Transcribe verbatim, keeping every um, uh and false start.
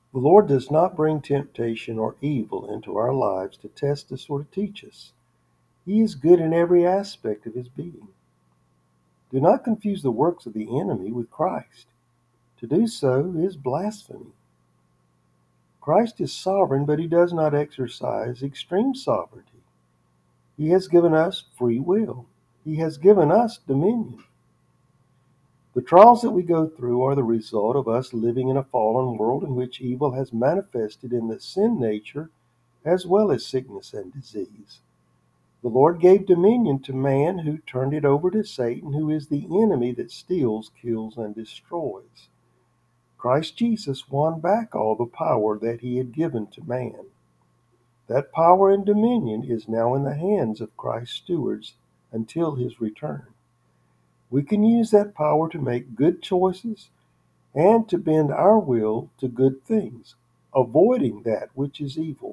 The Lord does not bring temptation or evil into our lives to test us or to teach us. He is good in every aspect of his being. Do not confuse the works of the enemy with Christ. To do so is blasphemy. Christ is sovereign, but he does not exercise extreme sovereignty. He has given us free will. He has given us dominion. The trials that we go through are the result of us living in a fallen world in which evil has manifested in the sin nature as well as sickness and disease. The Lord gave dominion to man, who turned it over to Satan, who is the enemy that steals, kills, and destroys. Christ Jesus won back all the power that he had given to man. That power and dominion is now in the hands of Christ's stewards until his return. We can use that power to make good choices and to bend our will to good things, avoiding that which is evil.